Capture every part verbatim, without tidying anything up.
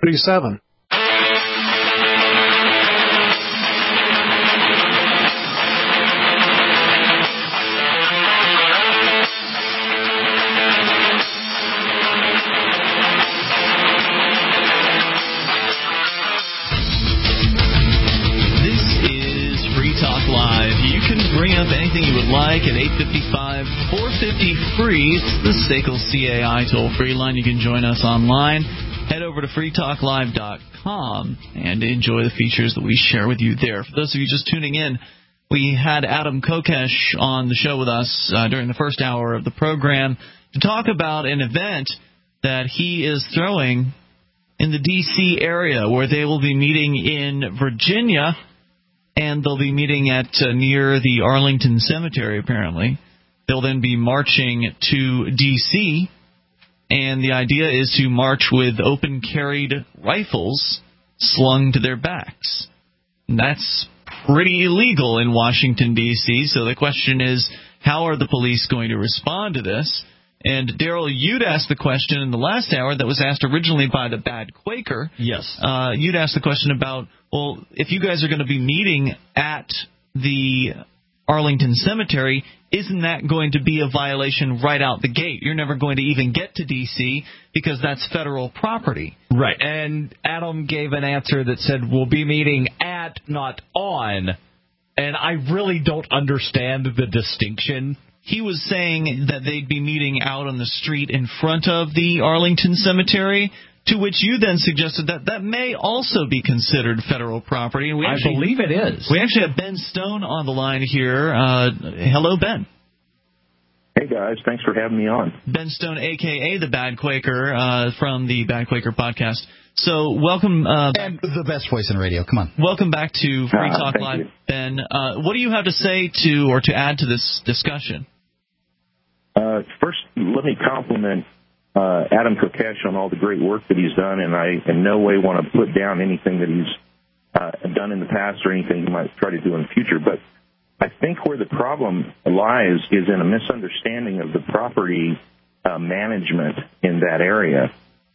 thirty-seven. Like at eight five five, four five zero, free. It's the S A C L C A I toll-free line. You can join us online. Head over to free talk live dot com and enjoy the features that we share with you there. For those of you just tuning in, we had Adam Kokesh on the show with us uh, during the first hour of the program to talk about an event that he is throwing in the D C area, where they will be meeting in Virginia. And they'll be meeting at uh, near the Arlington Cemetery, apparently. They'll then be marching to D C, and the idea is to march with open-carried rifles slung to their backs. And that's pretty illegal in Washington, D C, so the question is, how are the police going to respond to this? And, Daryl, you'd asked the question in the last hour that was asked originally by the Bad Quaker. Yes. Uh, you'd asked the question about, well, if you guys are going to be meeting at the Arlington Cemetery, isn't that going to be a violation right out the gate? You're never going to even get to D C because that's federal property. Right. And Adam gave an answer that said we'll be meeting at, not on. And I really don't understand the distinction. He was saying that they'd be meeting out on the street in front of the Arlington Cemetery, to which you then suggested that that may also be considered federal property. And we actually, I believe it is. We actually have Ben Stone on the line here. Uh, hello, Ben. Hey, guys. Thanks for having me on. Ben Stone, a k a the Bad Quaker, uh, from the Bad Quaker podcast. So welcome. Uh, and the best voice in radio. Come on. Welcome back to Free uh, Talk Live, you. Ben. Uh, what do you have to say to or to add to this discussion? Uh, first, let me compliment uh, Adam Kokesh on all the great work that he's done, and I in no way want to put down anything that he's uh, done in the past or anything he might try to do in the future. But I think where the problem lies is in a misunderstanding of the property uh, management in that area.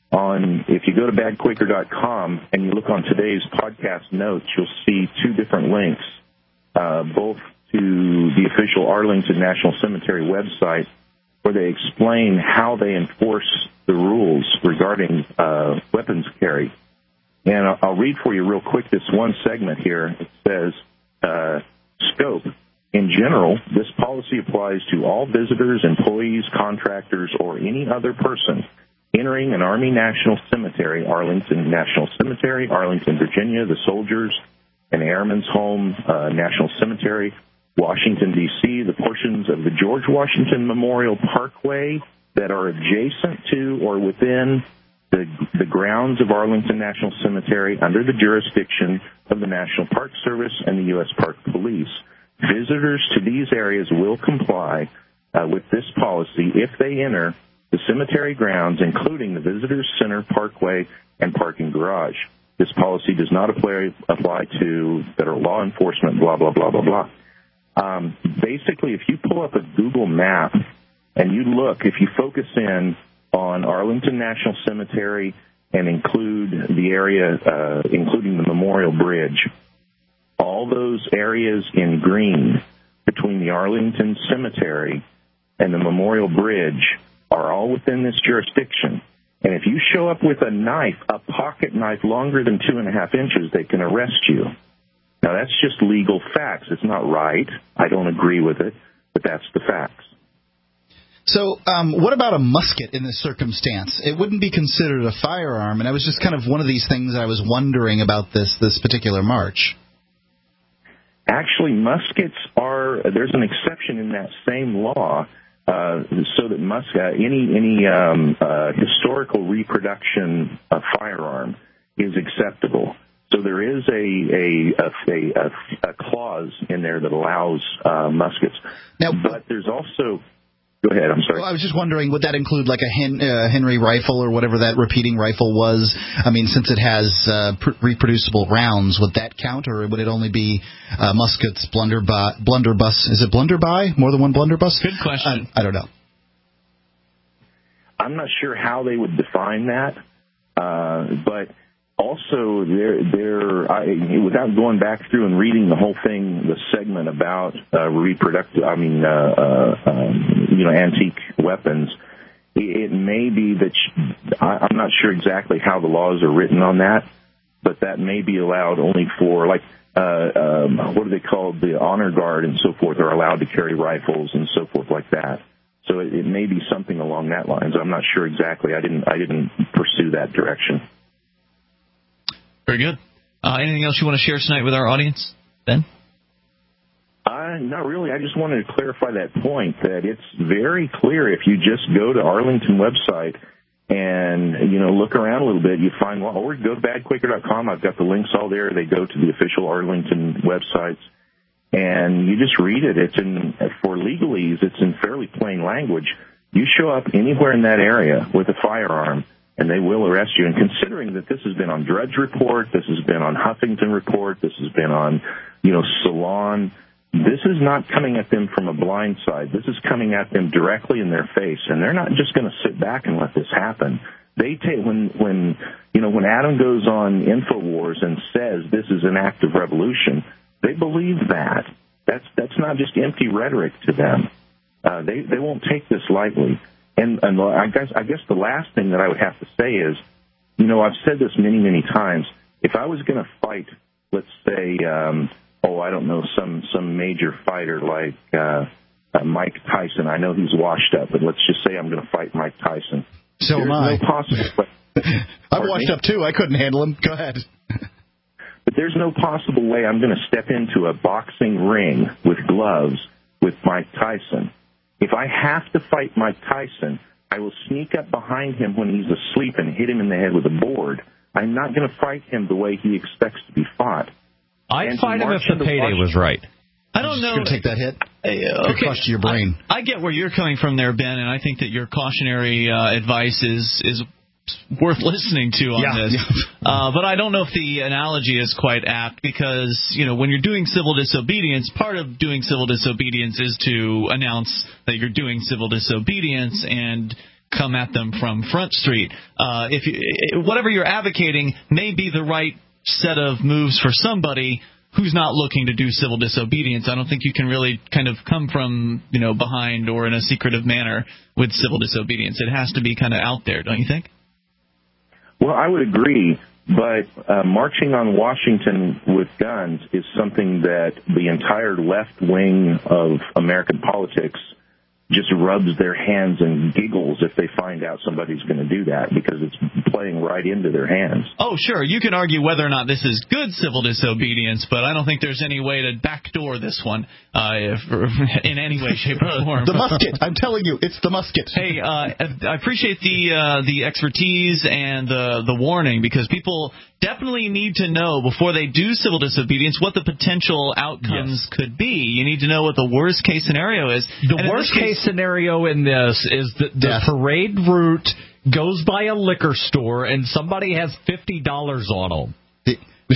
On if you go to bad quaker dot com and you look on today's podcast notes, you'll see two different links, uh, both to the official Arlington National Cemetery website, where they explain how they enforce the rules regarding uh, weapons carry. And I'll, I'll read for you real quick this one segment here. It says, uh, scope. In general, this policy applies to all visitors, employees, contractors, or any other person entering an Army National Cemetery, Arlington National Cemetery, Arlington, Virginia, the Soldiers and Airmen's Home uh, National Cemetery, Washington, D C, the portions of the George Washington Memorial Parkway that are adjacent to or within the, the grounds of Arlington National Cemetery under the jurisdiction of the National Park Service and the U S Park Police. Visitors to these areas will comply uh, with this policy if they enter the cemetery grounds, including the Visitors Center, Parkway, and parking garage. This policy does not apply, apply to federal law enforcement, blah, blah, blah, blah, blah. Um, basically, if you pull up a Google map and you look, if you focus in on Arlington National Cemetery and include the area, uh, including the Memorial Bridge, all those areas in green between the Arlington Cemetery and the Memorial Bridge are all within this jurisdiction. And if you show up with a knife, a pocket knife longer than two and a half inches, they can arrest you. Now, that's just legal facts. It's not right. I don't agree with it, but that's the facts. So um, what about a musket in this circumstance? It wouldn't be considered a firearm, and I was just kind of one of these things I was wondering about this this particular march. Actually, muskets are, there's an exception in that same law, uh, so that musket, any any um, uh, historical reproduction of firearm is acceptable. So there is a a, a, a, a clause in there that allows uh, muskets. Now, but there's also... Go ahead, I'm sorry. Well, I was just wondering, would that include like a Hen, uh, Henry rifle or whatever that repeating rifle was? I mean, since it has uh, pr- reproducible rounds, would that count, or would it only be uh, muskets, blunderbuss, blunderbuss? Is it blunderbuss? More than one blunderbuss? Good question. Uh, I don't know. I'm not sure how they would define that, uh, but also, there, there. I, without going back through and reading the whole thing, the segment about uh, reproductive, I mean, uh, uh, um, you know, antique weapons, it, it may be that sh- I, I'm not sure exactly how the laws are written on that, but that may be allowed only for, like, uh, um, what are they called? The honor guard and so forth are allowed to carry rifles and so forth like that. So it, it may be something along that lines. I'm not sure exactly. I didn't. I didn't pursue that direction. Very good. Uh, anything else you want to share tonight with our audience, Ben? Uh, not really. I just wanted to clarify that point, that it's very clear if you just go to Arlington website and, you know, look around a little bit, you find, well, or go to bad quaker dot com. I've got the links all there. They go to the official Arlington websites, and you just read it. It's in, for legalese, it's in fairly plain language. You show up anywhere in that area with a firearm, and they will arrest you. And considering that this has been on Drudge Report, this has been on Huffington Report, this has been on, you know, Salon, this is not coming at them from a blind side. This is coming at them directly in their face, and they're not just going to sit back and let this happen. They take when when you know when Adam goes on InfoWars and says this is an act of revolution, they believe that. That's that's not just empty rhetoric to them. Uh, they they won't take this lightly. And, and I guess I guess the last thing that I would have to say is, you know, I've said this many, many times. If I was going to fight, let's say, um, oh, I don't know, some some major fighter like uh, uh, Mike Tyson. I know he's washed up, but let's just say I'm going to fight Mike Tyson. So There's am I. No possible. I'm washed me? up too. I couldn't handle him. Go ahead. But there's no possible way I'm going to step into a boxing ring with gloves with Mike Tyson. If I have to fight Mike Tyson, I will sneak up behind him when he's asleep and hit him in the head with a board. I'm not going to fight him the way he expects to be fought. I'd And fight him if the payday Washington. was right. I don't know. Going to take that hit? Uh, Could okay. cost you your brain. I, I get where you're coming from there, Ben, and I think that your cautionary uh, advice is is worth listening to on Yeah, this. yeah. Uh, but I don't know if the analogy is quite apt because, you know, when you're doing civil disobedience, part of doing civil disobedience is to announce that you're doing civil disobedience and come at them from Front Street. Uh, if you, whatever you're advocating may be the right set of moves for somebody who's not looking to do civil disobedience. I don't think you can really kind of come from, you know, behind or in a secretive manner with civil disobedience. It has to be kind of out there, don't you think? Well, I would agree, but uh, marching on Washington with guns is something that the entire left wing of American politics just rubs their hands and giggles if they find out somebody's going to do that because it's playing right into their hands. Oh, sure. You can argue whether or not this is good civil disobedience, but I don't think there's any way to backdoor this one uh, if, in any way, shape, or form. The musket. I'm telling you, it's the musket. Hey, uh, I appreciate the uh, the expertise and the the warning because people definitely need to know before they do civil disobedience what the potential outcomes yes. could be. You need to know what the worst case scenario is. The and worst case, case scenario in this is that the Death. parade route goes by a liquor store and somebody has fifty dollars on them.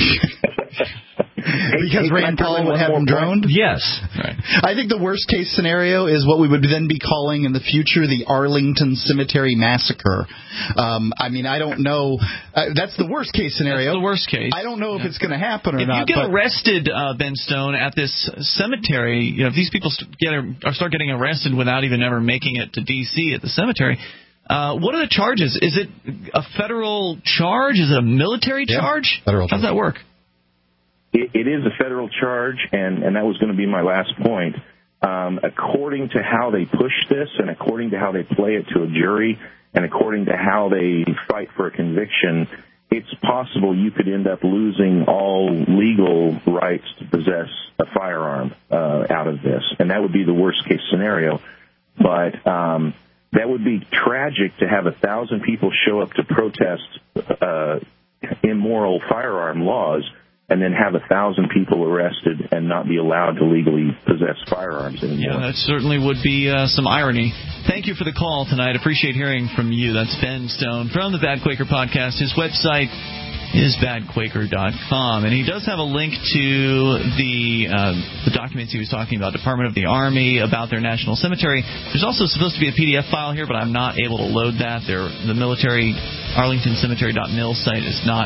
Because hey, Rand Paul would have them droned? Yes. Right. I think the worst case scenario is what we would then be calling in the future the Arlington Cemetery Massacre. Um, I mean, I don't know. Uh, that's the worst case scenario. That's the worst case. I don't know yeah. if it's going to happen or if not. If you get but arrested, uh, Ben Stone, at this cemetery, you know, if these people st- get or start getting arrested without even ever making it to D C at the cemetery, uh, what are the charges? Is it a federal charge? Is it a military yeah, charge? Federal How does charge. that work? It, it is a federal charge, and, and that was going to be my last point. Um, according to how they push this and according to how they play it to a jury and according to how they fight for a conviction, it's possible you could end up losing all legal rights to possess a firearm uh, out of this, and that would be the worst-case scenario. But um, that would be tragic to have a thousand people show up to protest uh, immoral firearm laws and then have a thousand people arrested and not be allowed to legally possess firearms anymore. Yeah, that certainly would be uh, some irony. Thank you for the call tonight. Appreciate hearing from you. That's Ben Stone from the Bad Quaker Podcast. His website is bad quaker dot com, and he does have a link to the uh, the documents he was talking about, Department of the Army, about their national cemetery. There's also supposed to be a P D F file here, but I'm not able to load that. There, the military Arlington Cemetery dot mil site is not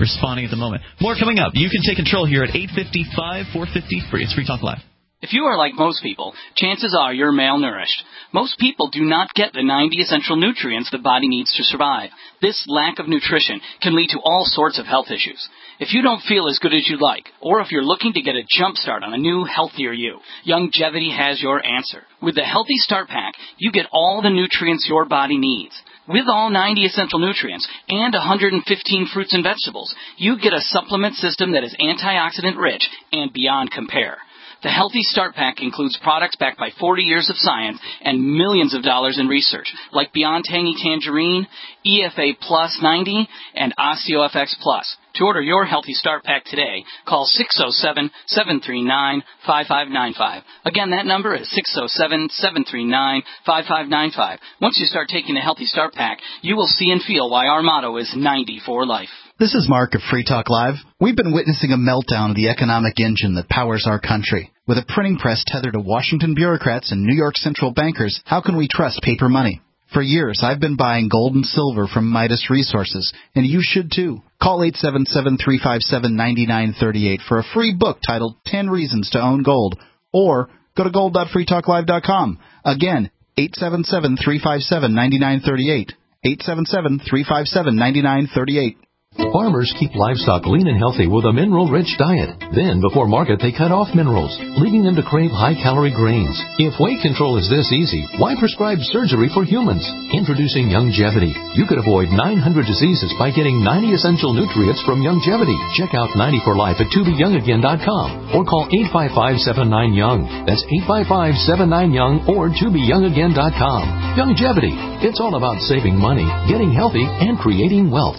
responding at the moment. More coming up. You can take control here at eight fifty-five, four fifty, free. It's Free Talk Live. If you are like most people, chances are you're malnourished. Most people do not get the ninety essential nutrients the body needs to survive. This lack of nutrition can lead to all sorts of health issues. If you don't feel as good as you'd like, or if you're looking to get a jump start on a new, healthier you, Youngevity has your answer. With the Healthy Start Pack, you get all the nutrients your body needs. With all ninety essential nutrients and one hundred fifteen fruits and vegetables, you get a supplement system that is antioxidant rich and beyond compare. The Healthy Start Pack includes products backed by forty years of science and millions of dollars in research, like Beyond Tangy Tangerine, E F A Plus ninety, and OsteoFX Plus. To order your Healthy Start Pack today, call six oh seven, seven three nine, five five nine five. Again, that number is six oh seven, seven three nine, five five nine five. Once you start taking the Healthy Start Pack, you will see and feel why our motto is ninety for life. This is Mark of Free Talk Live. We've been witnessing a meltdown of the economic engine that powers our country. With a printing press tethered to Washington bureaucrats and New York central bankers, how can we trust paper money? For years, I've been buying gold and silver from Midas Resources, and you should too. Call eight seven seven, three five seven, nine nine three eight for a free book titled ten reasons to Own Gold, or go to gold dot free talk live dot com. Again, eight seven seven, three five seven, nine nine three eight, eight seven seven, three five seven, nine nine three eight. Farmers keep livestock lean and healthy with a mineral-rich diet. Then, before market, they cut off minerals, leaving them to crave high-calorie grains. If weight control is this easy, why prescribe surgery for humans? Introducing Youngevity. You could avoid nine hundred diseases by getting ninety essential nutrients from Youngevity. Check out ninety for life at to be young again dot com or call eight five five, seven nine, young. That's eight five five, seven nine, young or to be young again dot com. Youngevity. It's all about saving money, getting healthy, and creating wealth.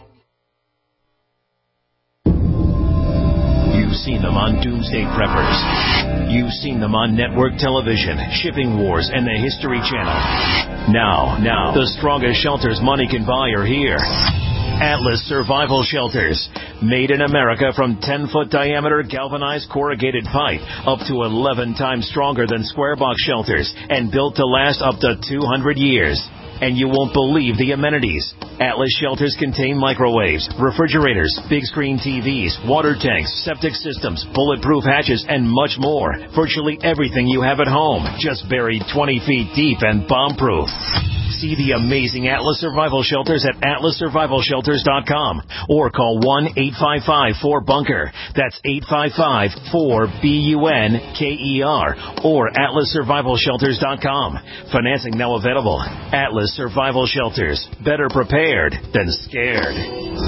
You've seen them on Doomsday Preppers. You've seen them on network television, Shipping Wars, and the History Channel. Now, now, the strongest shelters money can buy are here. Atlas Survival Shelters. Made in America from ten-foot diameter galvanized corrugated pipe, up to eleven times stronger than square box shelters, and built to last up to two hundred years. And you won't believe the amenities. Atlas shelters contain microwaves, refrigerators, big screen T Vs, water tanks, septic systems, bulletproof hatches, and much more. Virtually everything you have at home, just buried twenty feet deep and bomb-proof. See the amazing Atlas Survival Shelters at atlas survival shelters dot com or call one eight five five, four, bunker. That's eight five five, four, B U N K E R or atlas survival shelters dot com. Financing now available. Atlas Survival Shelters. Better prepared than scared.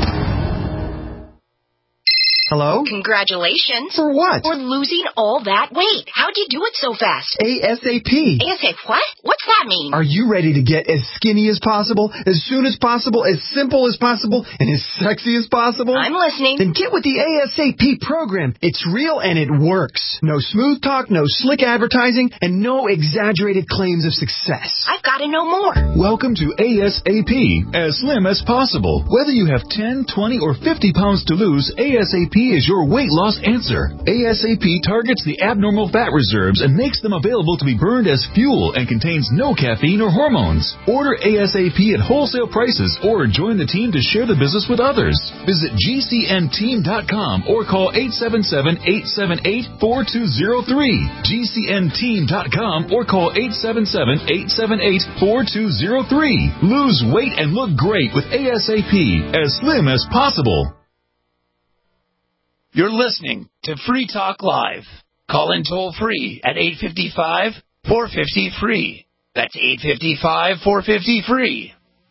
Hello? Congratulations. For what? For losing all that weight. How'd you do it so fast? ASAP. ASAP what? What's that mean? Are you ready to get as skinny as possible, as soon as possible, as simple as possible, and as sexy as possible? I'm listening. Then get with the ASAP program. It's real and it works. No smooth talk, no slick advertising, and no exaggerated claims of success. I've got to know more. Welcome to ASAP, as slim as possible. Whether you have ten, twenty, or fifty pounds to lose, ASAP is your weight loss answer. ASAP targets the abnormal fat reserves and makes them available to be burned as fuel and contains no caffeine or hormones. Order ASAP at wholesale prices or join the team to share the business with others. Visit G C N team dot com or call eight seven seven, eight seven eight, four two zero three. G C N team dot com or call eight seven seven, eight seven eight, four two zero three. Lose weight and look great with ASAP, as slim as possible. You're listening to Free Talk Live. Call in toll free at eight five five, four five zero, free. That's eight five five, four five zero, free.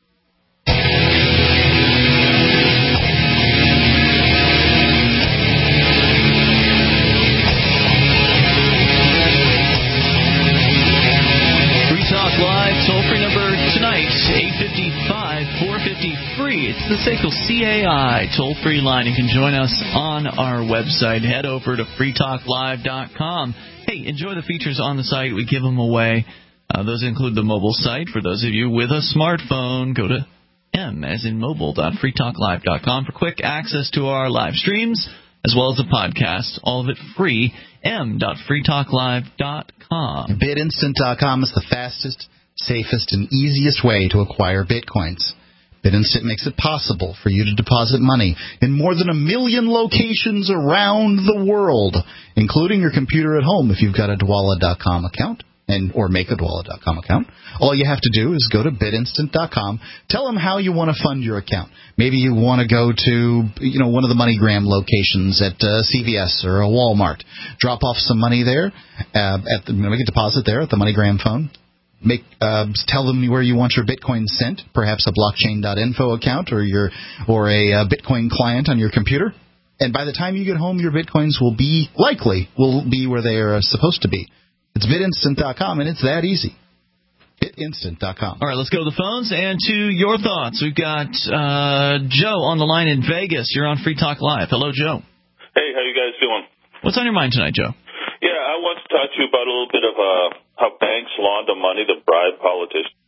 Free Talk Live, toll free number tonight, eight five five, four five zero, free. It's the S A C L C A I toll-free line. You can join us on our website. Head over to free talk live dot com. Hey, enjoy the features on the site. We give them away. Uh, those include the mobile site. For those of you with a smartphone, go to M as in mobile dot free talk live dot com for quick access to our live streams as well as the podcast. All of it free. M dot free talk live dot com. bit instant dot com is the fastest, safest, and easiest way to acquire Bitcoins. BitInstant makes it possible for you to deposit money in more than a million locations around the world, including your computer at home if you've got a Dwala dot com account. And or make a Dwala dot com account. All you have to do is go to bit instant dot com. Tell them how you want to fund your account. Maybe you want to go to you know one of the MoneyGram locations at uh, C V S or a Walmart. Drop off some money there. Uh, at the, make a deposit there at the MoneyGram phone. Make uh, tell them where you want your Bitcoin sent. Perhaps a blockchain dot info account or your or a uh, Bitcoin client on your computer. And by the time you get home, your Bitcoins will be likely will be where they are supposed to be. It's bit instant dot com, and it's that easy. bit instant dot com. All right, let's go to the phones and to your thoughts. We've got uh, Joe on the line in Vegas. You're on Free Talk Live. Hello, Joe. Hey, how you guys doing? What's on your mind tonight, Joe? Yeah, I want to talk to you about a little bit of uh, how banks launder money to bribe politicians.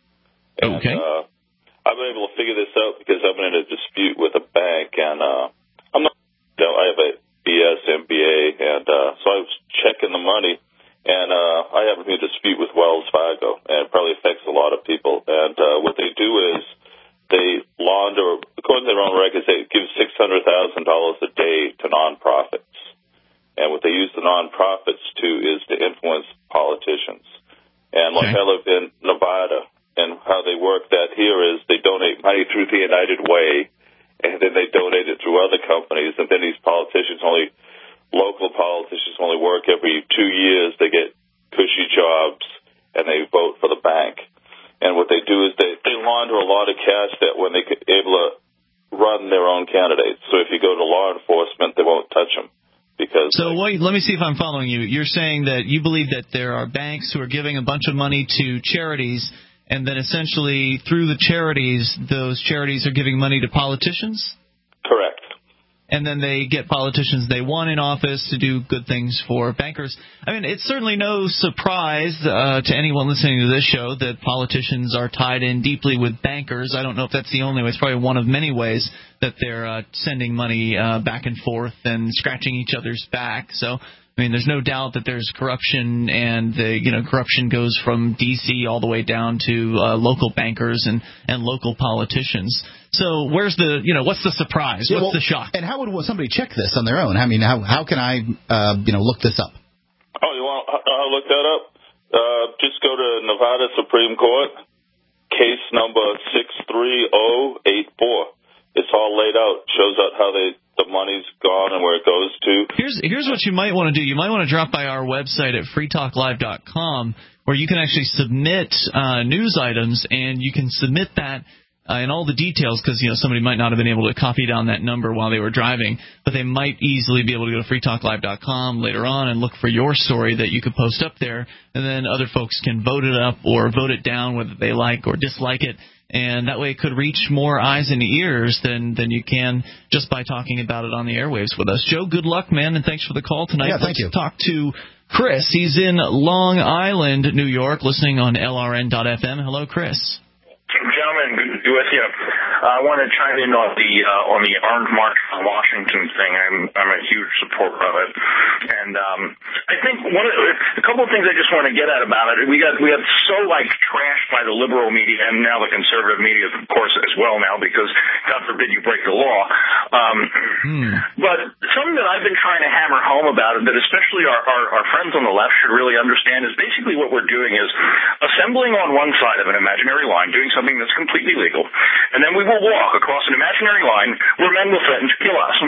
And, okay. Uh, I've been able to figure this out because I've been in a dispute with a bank, and uh, I'm not. You know, I have a B S, M B A, and uh, so I was checking the money. And uh, I have a dispute with Wells Fargo, and it probably affects a lot of people. And uh, what they do is they launder, according to their own records, they give six hundred thousand dollars a day to nonprofits. And what they use the nonprofits to is to influence politicians. And like okay. I live in Nevada, and how they work that here is they donate money through the United Way, and then they donate it through other companies, and then these politicians only... Local politicians only work every two years. They get cushy jobs, and they vote for the bank. And what they do is they, they launder a lot of cash that when they're able to run their own candidates. So if you go to law enforcement, they won't touch them. Because so wait, let me see if I'm following you. You're saying that you believe that there are banks who are giving a bunch of money to charities, and then essentially through the charities, those charities are giving money to politicians? Correct. And then they get politicians they want in office to do good things for bankers. I mean, it's certainly no surprise uh, to anyone listening to this show that politicians are tied in deeply with bankers. I don't know if that's the only way. It's probably one of many ways that they're uh, sending money uh, back and forth and scratching each other's back. So, I mean, there's no doubt that there's corruption, and the, you know, corruption goes from D C all the way down to uh, local bankers and, and local politicians. So where's the, you know, what's the surprise? What's yeah, well, the shock? And how would somebody check this on their own? I mean, how how can I, uh, you know, look this up? Oh, you want to look that up? Uh, just go to Nevada Supreme Court, case number six three zero eight four. It's all laid out, shows out how they the money's gone and where it goes to. Here's here's what you might want to do. You might want to drop by our website at free talk live dot com, where you can actually submit uh, news items, and you can submit that uh, in all the details, because you know somebody might not have been able to copy down that number while they were driving, but they might easily be able to go to free talk live dot com later on and look for your story that you could post up there, and then other folks can vote it up or vote it down, whether they like or dislike it. And that way it could reach more eyes and ears than, than you can just by talking about it on the airwaves with us. Joe, good luck, man, and thanks for the call tonight. Yeah, thank Let's you. talk to Chris. He's in Long Island, New York, listening on L R N dot F M. Hello, Chris. Gentlemen, good to be with you. Uh, I want to chime in on the uh, on the Orange March on Washington thing. I'm I'm a huge supporter of it, and um, I think one of the, a couple of things I just want to get at about it. We got we got so like trashed by the liberal media and now the conservative media, of course, as well now, because God forbid you break the law. Um, hmm. But something that I've been trying to hammer home about it, that especially our, our our friends on the left should really understand, is basically what we're doing is assembling on one side of an imaginary line, doing something that's completely legal, and then we will walk across an imaginary line where men will threaten to kill us.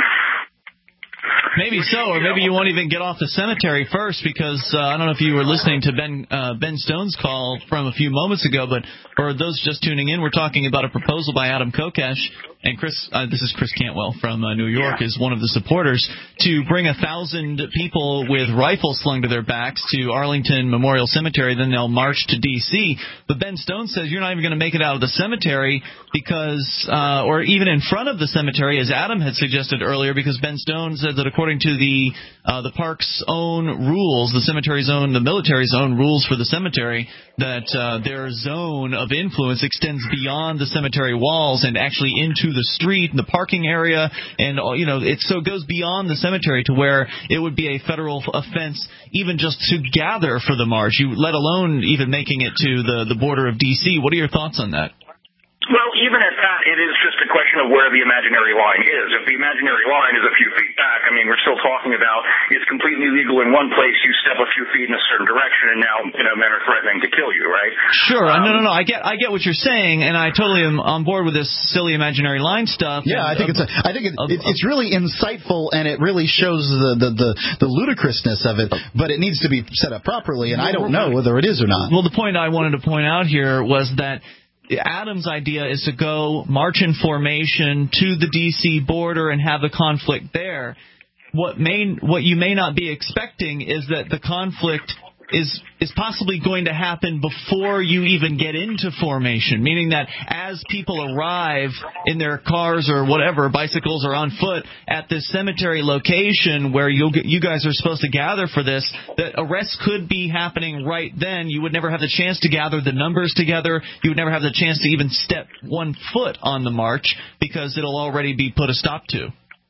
Maybe so, or maybe you won't even get off the cemetery first, because uh, I don't know if you were listening to Ben uh, Ben Stone's call from a few moments ago, but for those just tuning in, we're talking about a proposal by Adam Kokesh, and Chris, uh, this is Chris Cantwell from uh, New York, yeah. is one of the supporters, to bring a thousand people with rifles slung to their backs to Arlington Memorial Cemetery, then they'll march to D C But Ben Stone says you're not even going to make it out of the cemetery because, uh, or even in front of the cemetery, as Adam had suggested earlier, because Ben Stone said that according to the uh, the park's own rules, the cemetery's own, the military's own rules for the cemetery, that uh, their zone of influence extends beyond the cemetery walls and actually into the street and the parking area, and you know, it so it goes beyond the cemetery to where it would be a federal offense even just to gather for the march, you let alone even making it to the the border of D C What are your thoughts on that? Well, even at that, is just a question of where the imaginary line is. If the imaginary line is a few feet back, I mean, we're still talking about it's completely legal in one place, you step a few feet in a certain direction, and now, you know, men are threatening to kill you, right? Sure. Um, no, no, no. I get, I get what you're saying, and I totally am on board with this silly imaginary line stuff. Yeah, I think uh, it's a, I think it, it, it's really insightful, and it really shows the, the, the, the ludicrousness of it, but it needs to be set up properly, and I don't know whether it is or not. Well, the point I wanted to point out here was that Adam's idea is to go march in formation to the D C border and have the conflict there. What may, what you may not be expecting is that the conflict is is possibly going to happen before you even get into formation, meaning that as people arrive in their cars or whatever, bicycles or on foot, at this cemetery location where you'll get, you guys are supposed to gather for this, that arrests could be happening right then. You would never have the chance to gather the numbers together. You would never have the chance to even step one foot on the march because it'll already be put a stop to.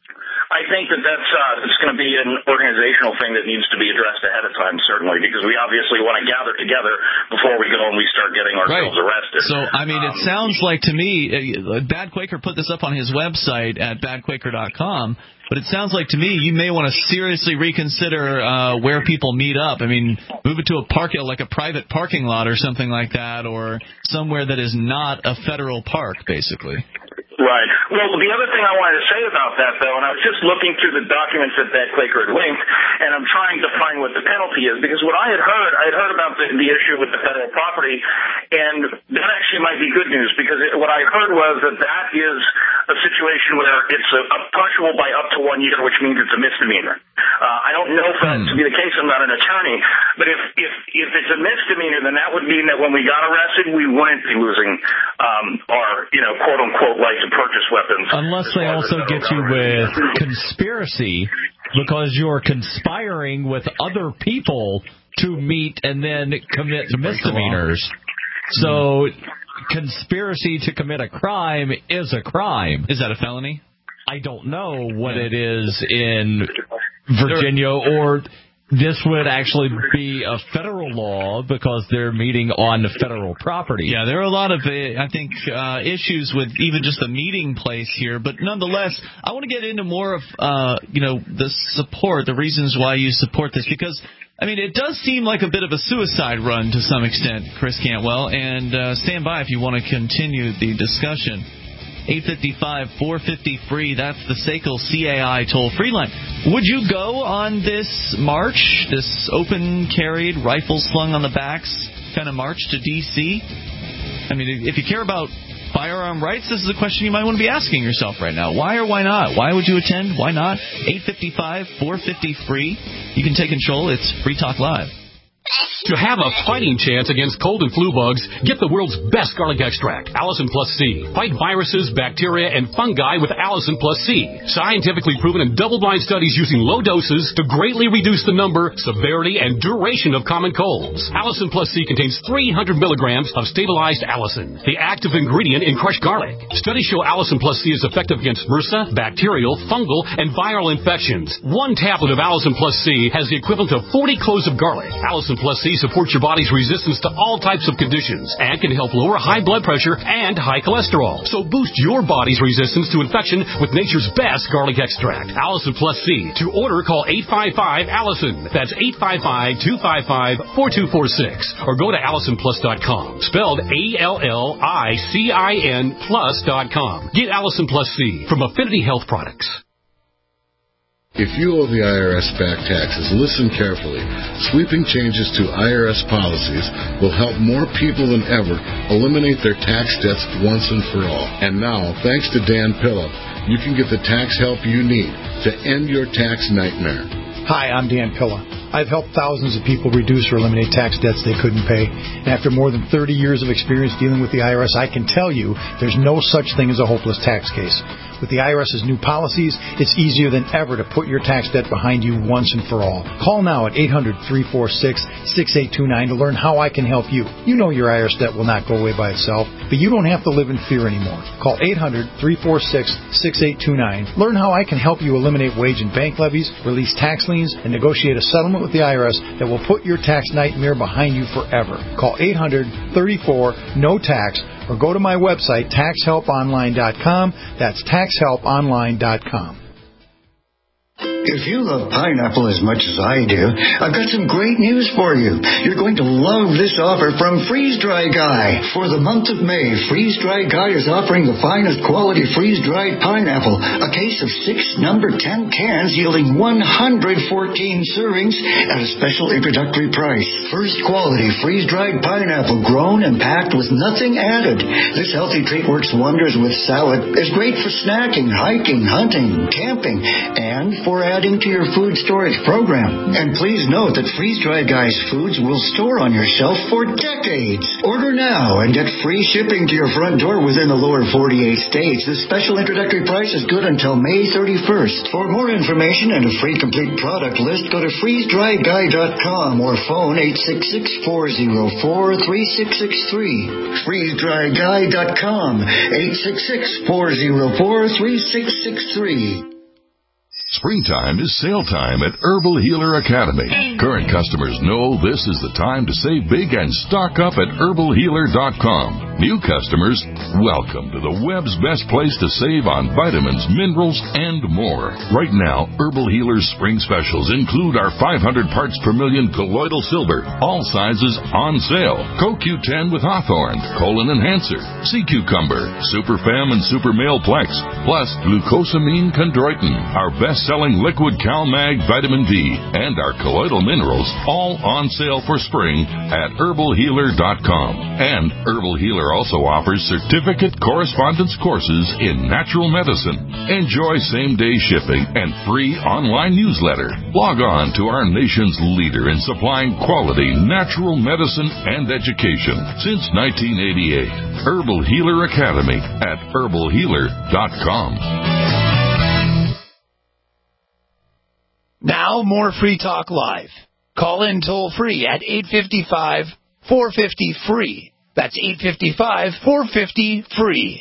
I think that that's uh, it's going to be an organizational thing that needs to be addressed ahead of time, certainly, because we obviously want to gather together before we go and we start getting ourselves right. arrested. So, I mean, um, it sounds like to me, uh, Bad Quaker put this up on his website at bad quaker dot com, but it sounds like to me you may want to seriously reconsider uh, where people meet up. I mean, move it to a park, like a private parking lot or something like that, or somewhere that is not a federal park, basically. Right. Well, the other thing I wanted to say about that, though, and I was just looking through the documents that Bad Quaker had linked, and I'm trying to find what the penalty is, because what I had heard, I had heard about the, the issue with the federal property, and that actually might be good news, because it, what I heard was that that is a situation where it's a, a punishable by up to one year, which means it's a misdemeanor. Uh, I don't know if that to be the case. I'm not an attorney, but if if if it's a misdemeanor, then that would mean that when we got arrested, we wouldn't be losing um, our, you know, quote unquote right to purchase weapons. Unless they also get you with conspiracy, because you're conspiring with other people to meet and then commit misdemeanors. So conspiracy to commit a crime is a crime. Is that a felony? I don't know what it is in Virginia, or this would actually be a federal law because they're meeting on federal property. Yeah, there are a lot of, uh, I think, uh, issues with even just the meeting place here. But nonetheless, I want to get into more of, uh, you know, the support, the reasons why you support this, because I mean, it does seem like a bit of a suicide run to some extent, Chris Cantwell, and uh, stand by if you want to continue the discussion. eight five five, four five zero, free. That's the S A C L C A I toll-free line. Would you go on this march, this open-carried, rifle slung on the backs kind of march to D C? I mean, if you care about firearm rights, this is a question you might want to be asking yourself right now. Why or why not? Why would you attend? Why not? eight five five, four five zero, free. You can take control. It's Free Talk Live. To have a fighting chance against cold and flu bugs, get the world's best garlic extract, Allison Plus C. Fight viruses, bacteria, and fungi with Allison Plus C. Scientifically proven in double-blind studies using low doses to greatly reduce the number, severity, and duration of common colds. Allison Plus C contains three hundred milligrams of stabilized allicin, the active ingredient in crushed garlic. Studies show Allison Plus C is effective against MRSA, bacterial, fungal, and viral infections. One tablet of Allison Plus C has the equivalent of forty cloves of garlic. Allison Plus C supports your body's resistance to all types of conditions and can help lower high blood pressure and high cholesterol. So boost your body's resistance to infection with nature's best garlic extract, Allison Plus C. To order, call eight five five, Allison. That's eight five five, two five five, four two four six. Or go to allison plus dot com. Spelled A L L I C I N plus dot com. Get Allison Plus C from Affinity Health Products. If you owe the I R S back taxes, listen carefully. Sweeping changes to I R S policies will help more people than ever eliminate their tax debts once and for all. And now, thanks to Dan Pilla, you can get the tax help you need to end your tax nightmare. Hi, I'm Dan Pilla. I've helped thousands of people reduce or eliminate tax debts they couldn't pay. And after more than thirty years of experience dealing with the I R S, I can tell you there's no such thing as a hopeless tax case. With the I R S's new policies, it's easier than ever to put your tax debt behind you once and for all. Call now at eight hundred, three four six, six eight two nine to learn how I can help you. You know your I R S debt will not go away by itself, but you don't have to live in fear anymore. Call eight hundred, three four six, six eight two nine. Learn how I can help you eliminate wage and bank levies, release tax liens, and negotiate a settlement with the I R S that will put your tax nightmare behind you forever. Call eight hundred, thirty-four, no tax or go to my website, tax help online dot com. That's tax help online dot com. If you love pineapple as much as I do, I've got some great news for you. You're going to love this offer from Freeze Dry Guy. For the month of May, Freeze Dry Guy is offering the finest quality freeze-dried pineapple, a case of six number ten cans yielding one hundred fourteen servings at a special introductory price. First quality freeze-dried pineapple grown and packed with nothing added. This healthy treat works wonders with salad, is great for snacking, hiking, hunting, camping, and for adding to your food storage program. And please note that Freeze Dry Guy's foods will store on your shelf for decades. Order now and get free shipping to your front door within the lower forty-eight states. This special introductory price is good until May thirty-first. For more information and a free complete product list, go to freeze dry guy dot com or phone eight six six, four zero four, three six six three. freeze dry guy dot com, eight six six, four zero four, three six six three. Springtime is sale time at Herbal Healer Academy. Current customers know this is the time to save big and stock up at herbal healer dot com. New customers, welcome to the web's best place to save on vitamins, minerals, and more. Right now, Herbal Healer's spring specials include our five hundred parts per million colloidal silver, all sizes on sale. Co Q ten with Hawthorne, Colon Enhancer, Sea Cucumber, Super Fem and Super Male Plex, plus Glucosamine Chondroitin, our best-selling liquid CalMag Vitamin D, and our colloidal minerals, all on sale for spring at herbal healer dot com. And Herbal Healer also offers certificate correspondence courses in natural medicine. Enjoy same-day shipping and free online newsletter. Log on to our nation's leader in supplying quality natural medicine and education since nineteen eighty-eight. Herbal Healer Academy at herbal healer dot com. Now, more Free Talk Live. Call in toll-free at eight five five, four five zero, free. That's eight five five, four five zero, free.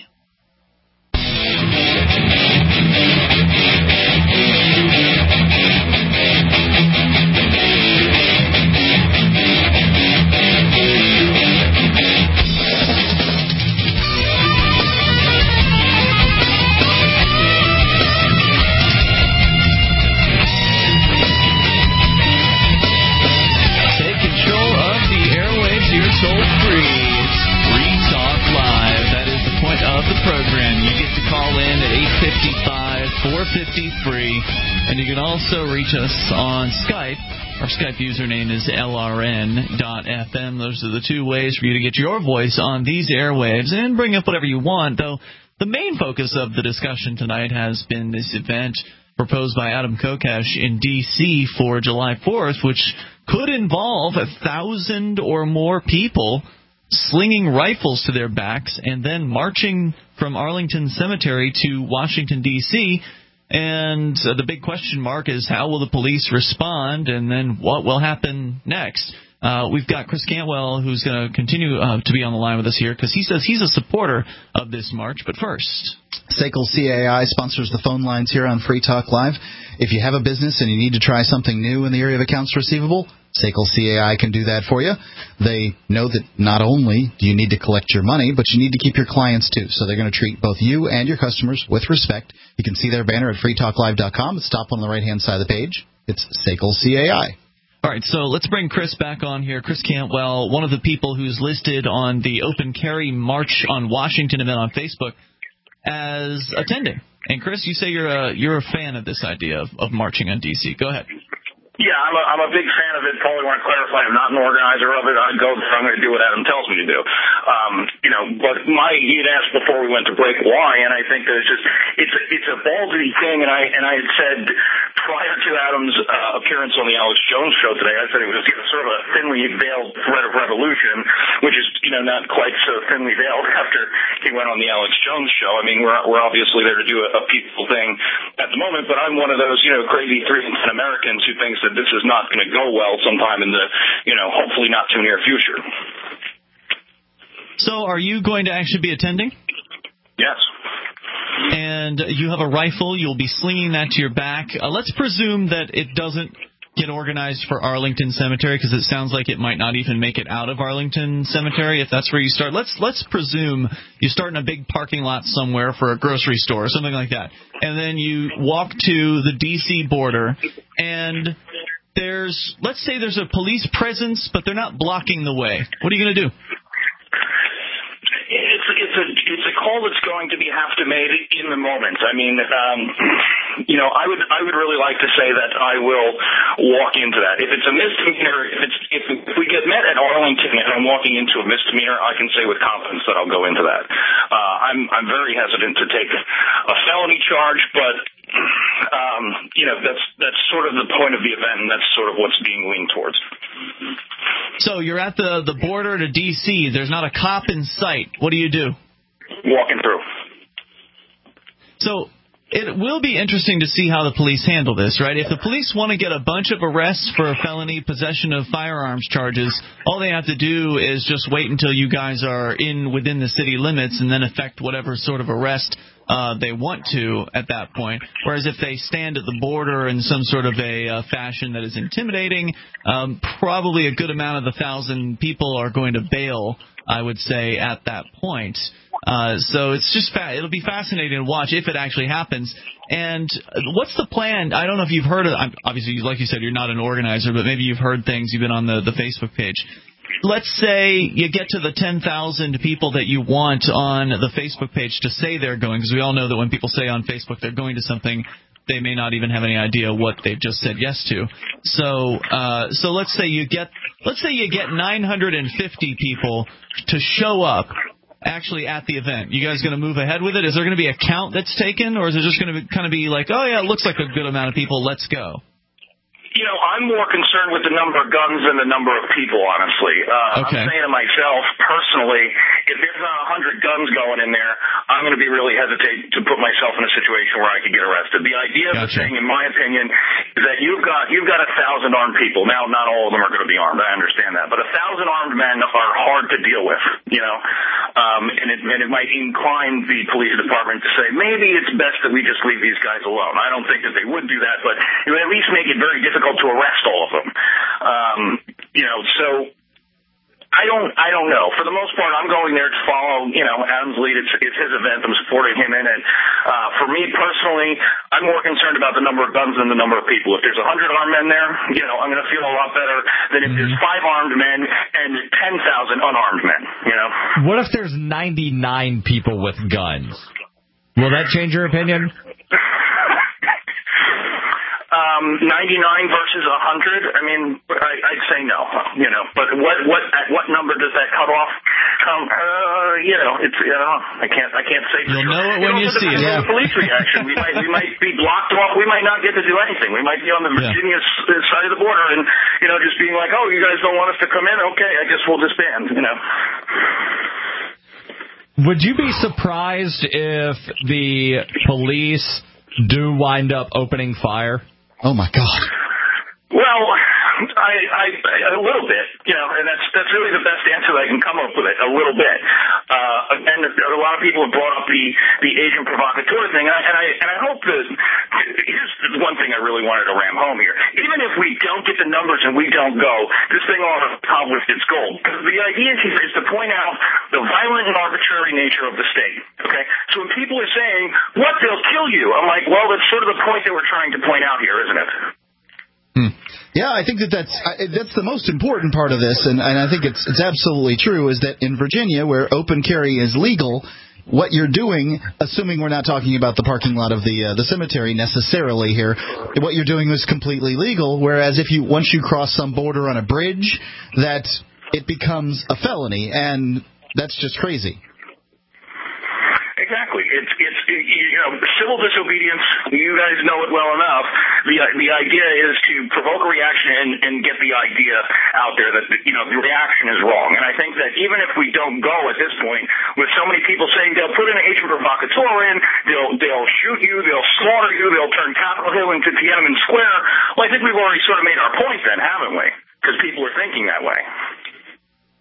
four fifty free, and you can also reach us on Skype. Our Skype username is L R N dot F M. Those are the two ways for you to get your voice on these airwaves and bring up whatever you want, though the main focus of the discussion tonight has been this event proposed by Adam Kokesh in D C for July fourth, which could involve a thousand or more people slinging rifles to their backs and then marching from Arlington Cemetery to Washington, D C, and uh, the big question mark is how will the police respond, and then what will happen next? Uh, we've got Chris Cantwell, who's going to continue uh, to be on the line with us here, because he says he's a supporter of this march. But first, S A C L C A I sponsors the phone lines here on Free Talk Live. If you have a business and you need to try something new in the area of accounts receivable, S A C L C A I can do that for you. They know that not only do you need to collect your money, but you need to keep your clients too. So they're going to treat both you and your customers with respect. You can see their banner at free talk live dot com. It's top on the right-hand side of the page. It's S A C L C A I. All right, so let's bring Chris back on here. Chris Cantwell, one of the people who's listed on the Open Carry March on Washington event on Facebook as attending. And Chris, you say you're a you're a fan of this idea of, of marching on D C. Go ahead. Yeah, I'm a, I'm a big fan of it. Probably want to clarify, I'm not an organizer of it. I go there, I'm going to do what Adam tells me to do. Um, you know, but my, he had asked before we went to break why, and I think that it's just, it's, it's a ballsy thing, and I, and I had said prior to Adam's uh, appearance on the Alex Jones show today, I said it was you know, sort of a thinly veiled threat of revolution, which is, you know, not quite so thinly veiled after he went on the Alex Jones show. I mean, we're, we're obviously there to do a, a peaceful thing at the moment, but I'm one of those, you know, crazy three in ten Americans who thinks that this is not going to go well sometime in the, you know, hopefully not too near future. So are you going to actually be attending? Yes. And you have a rifle. You'll be slinging that to your back. Uh, let's presume that it doesn't get organized for Arlington Cemetery? Because it sounds like it might not even make it out of Arlington Cemetery if that's where you start. Let's let's presume you start in a big parking lot somewhere for a grocery store or something like that, and then you walk to the D C border, and there's, let's say there's a police presence, but they're not blocking the way. What are you going to do? It's it's a it's a call that's going to be have to made in the moment. I mean, um, you know, I would I would really like to say that I will walk into that. If it's a misdemeanor, if it's if, if we get met at Arlington and I'm walking into a misdemeanor, I can say with confidence that I'll go into that. Uh, I'm I'm very hesitant to take a felony charge, but um, you know, that's that's sort of the point of the event, and that's sort of what's being leaned towards. So you're at the, the border to D C. There's not a cop in sight. What do you do? Walking through. So it will be interesting to see how the police handle this, right? If the police want to get a bunch of arrests for felony possession of firearms charges, all they have to do is just wait until you guys are in within the city limits and then effect whatever sort of arrest uh, they want to at that point. Whereas if they stand at the border in some sort of a uh, fashion that is intimidating, um, probably a good amount of the thousand people are going to bail, I would say, at that point. Uh, so it's just fa- it'll be fascinating to watch if it actually happens. And what's the plan? I don't know if you've heard of. Obviously, like you said, you're not an organizer, but maybe you've heard things. You've been on the, the Facebook page. Let's say you get to the ten thousand people that you want on the Facebook page to say they're going, because we all know that when people say on Facebook they're going to something, they may not even have any idea what they've just said yes to. So, uh, so let's say you get, let's say you get nine hundred fifty people to show up actually at the event. You guys going to move ahead with it? Is there going to be a count that's taken, or is it just going to be, kind of be like, oh yeah, it looks like a good amount of people, let's go? You know, I'm more concerned with the number of guns than the number of people, honestly. Uh, okay. I'm saying to myself, personally, if there's not a hundred guns going in there, I'm going to be really hesitate to put myself in a situation where I could get arrested. The idea of Gotcha. the thing, in my opinion, is that you've got you've got a thousand armed people. Now, not all of them are going to be armed. I understand that, but a thousand armed men are hard to deal with. You know, um, and it and it might incline the police department to say maybe it's best that we just leave these guys alone. I don't think that they would do that, but it would at least make it very difficult to arrest all of them. Um, you know, so I don't, I don't know. For the most part, I'm going there to follow, you know, Adam's lead. It's, it's his event. I'm supporting him in it. Uh, for me personally, I'm more concerned about the number of guns than the number of people. If there's a hundred armed men there, you know, I'm going to feel a lot better than if there's five armed men and ten thousand unarmed men, you know. What if there's ninety-nine people with guns? Will that change your opinion? Um, ninety-nine versus one hundred, I mean, I, I'd say no, you know, but what, what, at what number does that cut off? Um, uh, you know, it's, you know, I can't, I can't say. You'll know it when you see it. Yeah. Police reaction. We might, we might be blocked off. We might not get to do anything. We might be on the Virginia yeah. side of the border and, you know, just being like, oh, you guys don't want us to come in? Okay, I guess we'll disband, you know. Would you be surprised if the police do wind up opening fire? Oh, my God. Well, I, I, a little bit, you know, and that's that's really the best answer I can come up with it, a little bit. Uh, and a lot of people have brought up the, the agent provocateur thing, and I, and I and I hope that, here's one thing I really wanted to ram home here. Even if we don't get the numbers and we don't go, this thing ought to accomplish its goal. Because the idea here is to point out the violent and arbitrary nature of the state, okay? So when people are saying, what, they'll kill you, I'm like, well, that's sort of the point that we're trying to point out here, isn't it? Hmm. Yeah, I think that that's that's the most important part of this, and, and I think it's it's absolutely true, is that in Virginia, where open carry is legal, what you're doing, assuming we're not talking about the parking lot of the uh, the cemetery necessarily here, what you're doing is completely legal, whereas if you once you cross some border on a bridge, that it becomes a felony, and that's just crazy. Exactly. It's, it's, you know, civil disobedience, you guys know it well enough. The the idea is to provoke a reaction and, and get the idea out there that, you know, the reaction is wrong. And I think that even if we don't go at this point, with so many people saying they'll put an agent provocateur in, they'll, they'll shoot you, they'll slaughter you, they'll turn Capitol Hill into Tiananmen Square, well, I think we've already sort of made our point then, haven't we? Because people are thinking that way.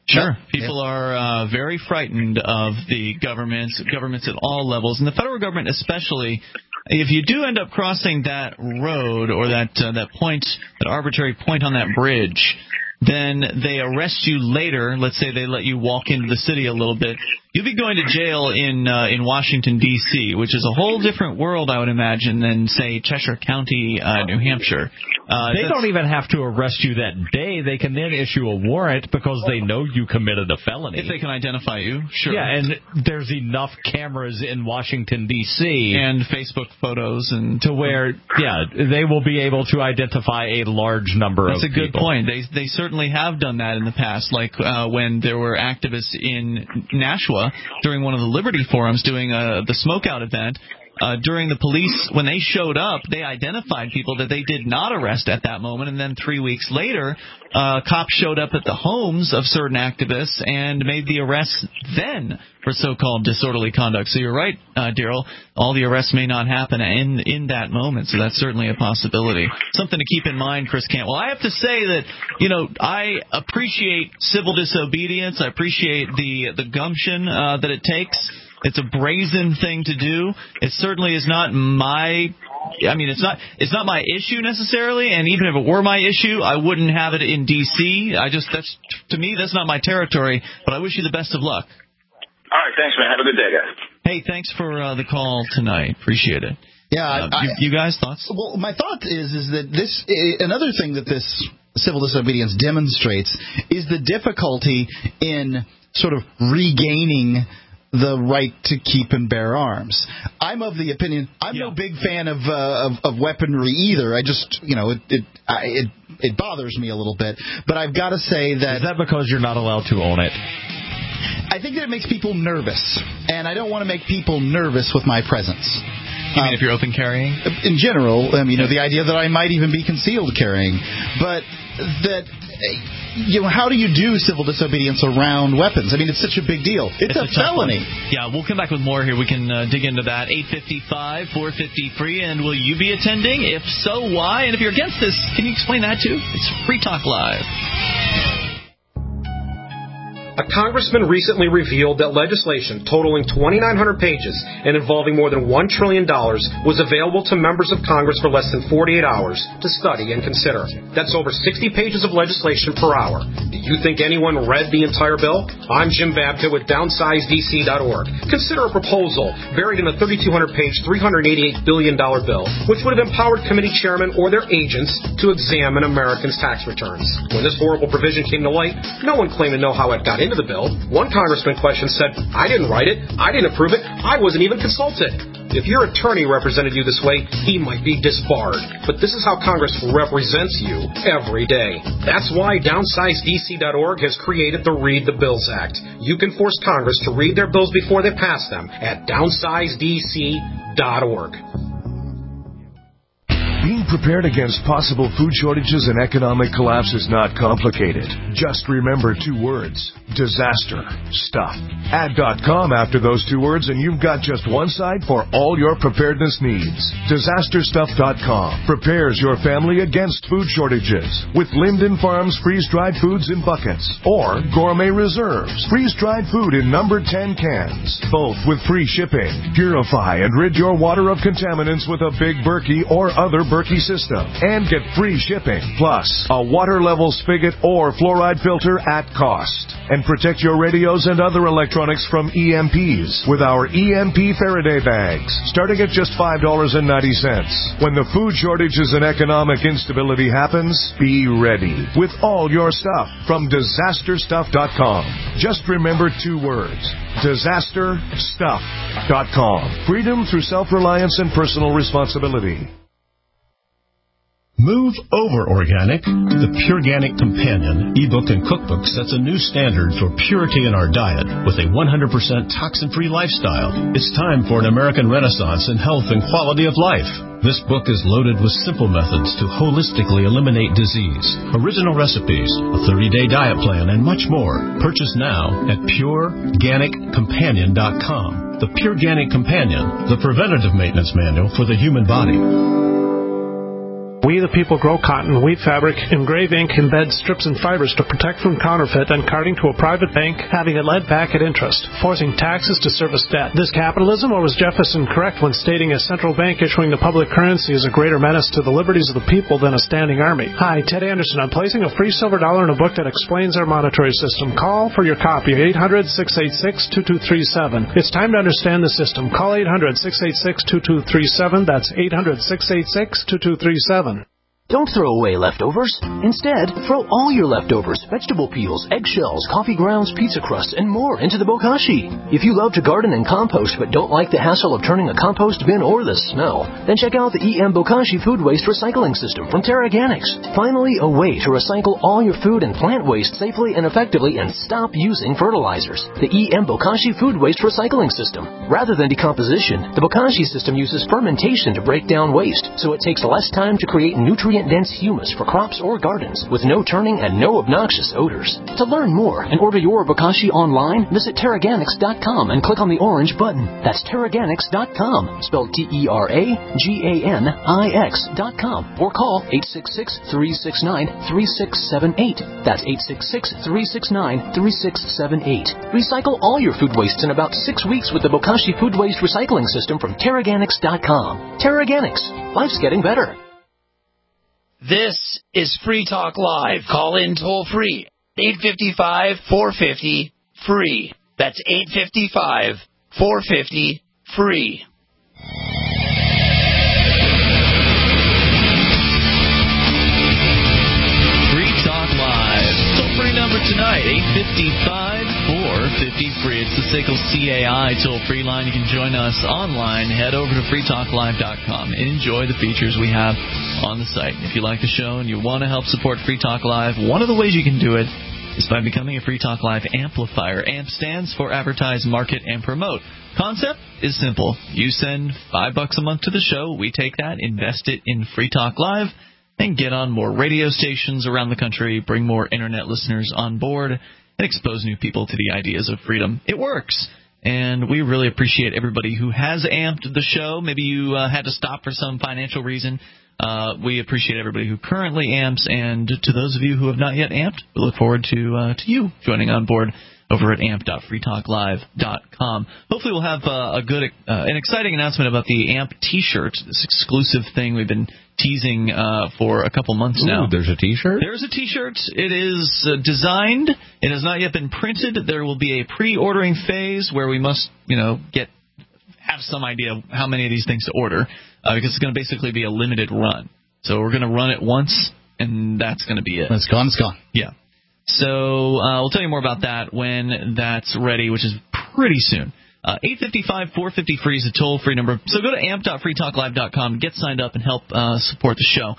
Sure. People yeah. are uh, very frightened of the governments, governments at all levels, and the federal government especially. If you do end up crossing that road or that uh, that point, that arbitrary point on that bridge, then they arrest you later. Let's say they let you walk into the city a little bit. You'll be going to jail in uh, in Washington, D C, which is a whole different world, I would imagine, than, say, Cheshire County, uh, New Hampshire. Uh, they don't even have to arrest you that day. They can then issue a warrant because they know you committed a felony. If they can identify you, sure. Yeah, and there's enough cameras in Washington, D C and Facebook photos and to where, yeah, they will be able to identify a large number That's of people. That's a good point. They they certainly have done that in the past, like uh, when there were activists in Nashua during one of the Liberty Forums doing uh, the smokeout event. Uh, during the police, when they showed up, they identified people that they did not arrest at that moment, and then three weeks later, uh, cops showed up at the homes of certain activists and made the arrests then for so-called disorderly conduct. So you're right, uh, Daryl, all the arrests may not happen in in that moment, so that's certainly a possibility. Something to keep in mind, Chris Cantwell. I have to say that, you know, I appreciate civil disobedience. I appreciate the, the gumption uh, that it takes. It's a brazen thing to do. It certainly is not my, I mean, it's not it's not my issue necessarily, and even if it were my issue, I wouldn't have it in D C. I just, that's, to me, that's not my territory, but I wish you the best of luck. All right, thanks, man. Have a good day, guys. Hey, thanks for uh, the call tonight. Appreciate it. Yeah. Uh, I, you, you guys, thoughts? Well, my thought is, is that this, another thing that this civil disobedience demonstrates is the difficulty in sort of regaining the right to keep and bear arms. I'm of the opinion, I'm yeah. no big fan of, uh, of of weaponry either. I just, you know, it it, I, it it bothers me a little bit. But I've got to say that... Is that because you're not allowed to own it? I think that it makes people nervous, and I don't want to make people nervous with my presence. You mean um, if you're open carrying? In general, um, you know, the idea that I might even be concealed carrying. But that... You know, how do you do civil disobedience around weapons? I mean, it's such a big deal. It's, it's a, a felony. One. Yeah, we'll come back with more here. We can uh, dig into that. eight fifty-five, four fifty, free. And will you be attending? If so, why? And if you're against this, can you explain that too? It's Free Talk Live. A congressman recently revealed that legislation totaling twenty-nine hundred pages and involving more than one trillion dollars was available to members of Congress for less than forty-eight hours to study and consider. That's over sixty pages of legislation per hour. Do you think anyone read the entire bill? I'm Jim Babka with downsize D C dot org. Consider a proposal buried in a thirty-two hundred page, three hundred eighty-eight billion dollars bill, which would have empowered committee chairmen or their agents to examine Americans' tax returns. When this horrible provision came to light, no one claimed to know how it got into the bill. One congressman question said, I didn't write it, I didn't approve it, I wasn't even consulted. If your attorney represented you this way, he might be disbarred. But this is how Congress represents you every day. That's why downsize D C dot org has created the Read the Bills Act. You can force Congress to read their bills before they pass them at downsize D C dot org. Being prepared against possible food shortages and economic collapse is not complicated. Just remember two words: disaster stuff. Add .com after those two words and you've got just one site for all your preparedness needs. disaster stuff dot com prepares your family against food shortages with Linden Farms freeze-dried foods in buckets or Gourmet Reserves freeze-dried food in number ten cans, both with free shipping. Purify and rid your water of contaminants with a Big Berkey or other Berkey system and get free shipping, plus a water level spigot or fluoride filter at cost. And protect your radios and other electronics from E M Ps with our E M P Faraday bags, starting at just five dollars and ninety cents. When the food shortages and economic instability happens, be ready with all your stuff from disaster stuff dot com. Just remember two words: disaster stuff dot com. Freedom through self-reliance and personal responsibility. Move over organic. The Pureganic Companion ebook and cookbook sets a new standard for purity in our diet with a one hundred percent toxin-free lifestyle. It's time for an American renaissance in health and quality of life. This book is loaded with simple methods to holistically eliminate disease, original recipes, a thirty-day diet plan, and much more. Purchase now at pure ganic companion dot com. The Pureganic Companion, the preventative maintenance manual for the human body. We the people grow cotton, weave fabric, engrave ink, embed strips and fibers to protect from counterfeit and carting to a private bank, having it led back at interest, forcing taxes to service debt. This capitalism, or was Jefferson correct when stating a central bank issuing the public currency is a greater menace to the liberties of the people than a standing army? Hi, Ted Anderson. I'm placing a free silver dollar in a book that explains our monetary system. Call for your copy, eight hundred, six eight six, two two three seven. It's time to understand the system. Call eight hundred, six eight six, two two three seven. That's eight hundred, six eight six, two two three seven. Don't throw away leftovers. Instead, throw all your leftovers, vegetable peels, eggshells, coffee grounds, pizza crusts, and more into the bokashi. If you love to garden and compost but don't like the hassle of turning a compost bin or the smell, then check out the E M Bokashi Food Waste Recycling System from Terraganics. Finally, a way to recycle all your food and plant waste safely and effectively and stop using fertilizers. The E M Bokashi Food Waste Recycling System. Rather than decomposition, the Bokashi system uses fermentation to break down waste, so it takes less time to create nutrient-dense humus for crops or gardens with no turning and no obnoxious odors. To learn more and order your Bokashi online, visit Terraganics dot com and click on the orange button. That's Terraganics dot com, spelled T E R A G A N I X dot com, or call eight six six, three six nine, three six seven eight. That's eight six six, three six nine, three six seven eight. Recycle all your food wastes in about six weeks with the Bokashi Food Waste Recycling System from Terraganics dot com. Terraganics. Life's getting better. This is Free Talk Live. Call in toll free. eight five five, four five zero, free. That's eight five five, four five zero, free. Free Talk Live. Toll-free number tonight, eight five five, four five zero, free. It's the S A C L C A I toll-free line. You can join us online. Head over to free talk live dot com and enjoy the features we have on the site. If you like the show and you want to help support Free Talk Live, one of the ways you can do it is by becoming a Free Talk Live amplifier. AMP stands for Advertise, Market, and Promote. Concept is simple. You send five bucks a month to the show. We take that, invest it in Free Talk Live, and get on more radio stations around the country, bring more internet listeners on board, and expose new people to the ideas of freedom. It works. And we really appreciate everybody who has amped the show. Maybe you uh, had to stop for some financial reason. Uh, we appreciate everybody who currently amps, and to those of you who have not yet amped, we look forward to uh, to you joining on board over at amp dot free talk live dot com. Hopefully we'll have uh, a good, uh, an exciting announcement about the AMP T-shirt, this exclusive thing we've been teasing uh, for a couple months Ooh, now. There's a T-shirt? There's a T-shirt. It is uh, designed. It has not yet been printed. There will be a pre-ordering phase where we must, you know, get have some idea of how many of these things to order, uh, because it's going to basically be a limited run. So we're going to run it once, and that's going to be it. It's gone, it's gone. Yeah. So uh, we'll tell you more about that when that's ready, which is pretty soon. Uh, eight five five, four five zero, free is a toll-free number. So go to amp dot free talk live dot com, get signed up, and help uh, support the show.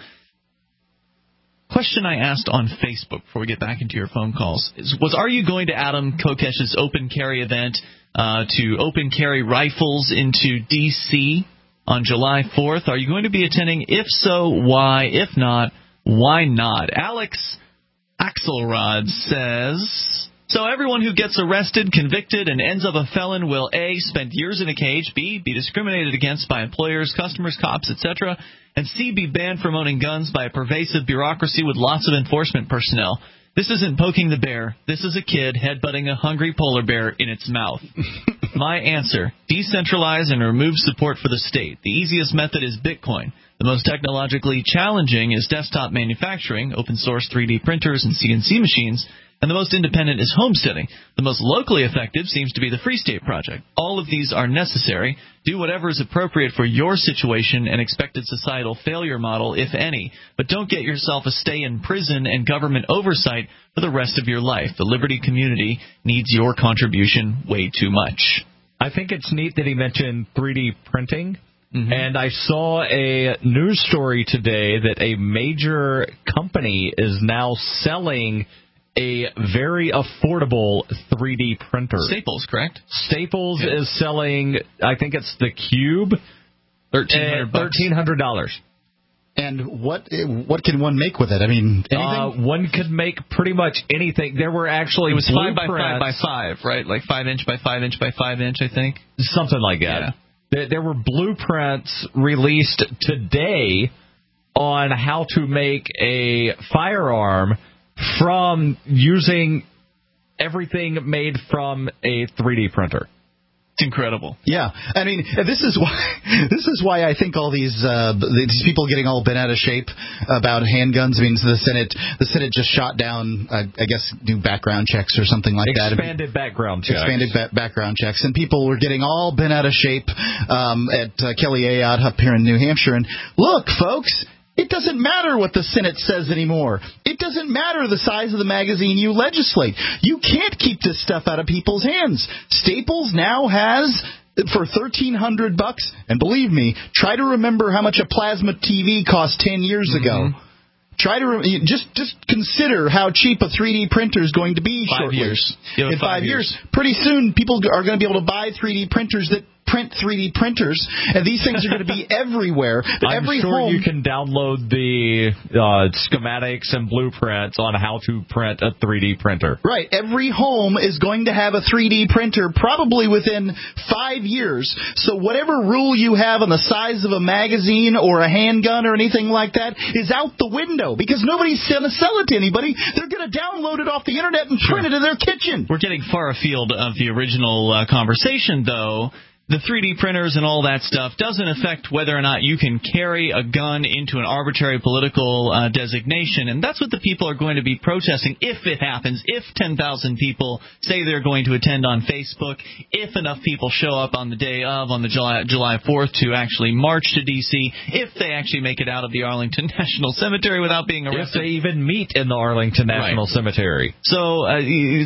Question I asked on Facebook before we get back into your phone calls is, was, are you going to Adam Kokesh's open carry event uh, to open carry rifles into D C on July fourth? Are you going to be attending? If so, why? If not, why not? Alex Axelrod says, so everyone who gets arrested, convicted, and ends up a felon will A, spend years in a cage, B, be discriminated against by employers, customers, cops, et cetera, and C, be banned from owning guns by a pervasive bureaucracy with lots of enforcement personnel. This isn't poking the bear. This is a kid headbutting a hungry polar bear in its mouth. My answer, decentralize and remove support for the state. The easiest method is Bitcoin. The most technologically challenging is desktop manufacturing, open source three D printers and C N C machines, and the most independent is homesteading. The most locally effective seems to be the Free State Project. All of these are necessary. Do whatever is appropriate for your situation and expected societal failure model, if any. But don't get yourself a stay in prison and government oversight for the rest of your life. The Liberty community needs your contribution way too much. I think it's neat that he mentioned three D printing. Mm-hmm. And I saw a news story today that a major company is now selling a very affordable three D printer. Staples, correct? Staples yeah. is selling, I think it's the Cube, thirteen hundred dollars. thirteen hundred dollars. And what what can one make with it? I mean, anything? Uh, one could make pretty much anything. There were actually it was five by five by five, right? Like five inch by five inch by five inch, I think, something like that. Yeah. There, there were blueprints released today on how to make a firearm from using everything made from a three D printer. It's incredible. Yeah, I mean, this is why this is why I think all these uh, these people getting all bent out of shape about handguns. I mean, the Senate the Senate just shot down, uh, I guess, new background checks or something like that. Expanded background checks. Expanded ba- background checks, and people were getting all bent out of shape um, at uh, Kelly Ayotte up here in New Hampshire. And look, folks. It doesn't matter what the Senate says anymore. It doesn't matter the size of the magazine you legislate. You can't keep this stuff out of people's hands. Staples now has, for thirteen hundred bucks, and believe me, try to remember how much a plasma T V cost ten years ago. Mm-hmm. Try to re- just just consider how cheap a three D printer is going to be five shortly. Years. In five, five years. years. Pretty soon, people are going to be able to buy three D printers that print three D printers, and these things are going to be everywhere. I'm Every sure home, you can download the uh, schematics and blueprints on how to print a three D printer. Right. Every home is going to have a three D printer probably within five years. So whatever rule you have on the size of a magazine or a handgun or anything like that is out the window because nobody's going to sell it to anybody. They're going to download it off the internet and print it in their kitchen. We're getting far afield of the original uh, conversation, though. The three D printers and all that stuff doesn't affect whether or not you can carry a gun into an arbitrary political uh, designation, and that's what the people are going to be protesting if it happens, if ten thousand people say they're going to attend on Facebook, if enough people show up on the day of, on the July, July fourth, to actually march to D C, if they actually make it out of the Arlington National Cemetery without being arrested. If they even meet in the Arlington National right. Cemetery. So uh,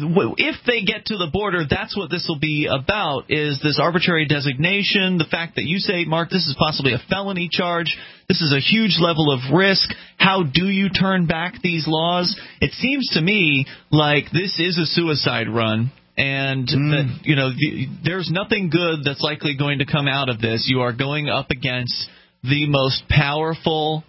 if they get to the border, that's what this will be about, is this arbitrary designation, the fact that you say, Mark, this is possibly a felony charge, this is a huge level of risk, how do you turn back these laws? It seems to me like this is a suicide run, and mm. that, you know, the, there's nothing good that's likely going to come out of this. You are going up against the most powerful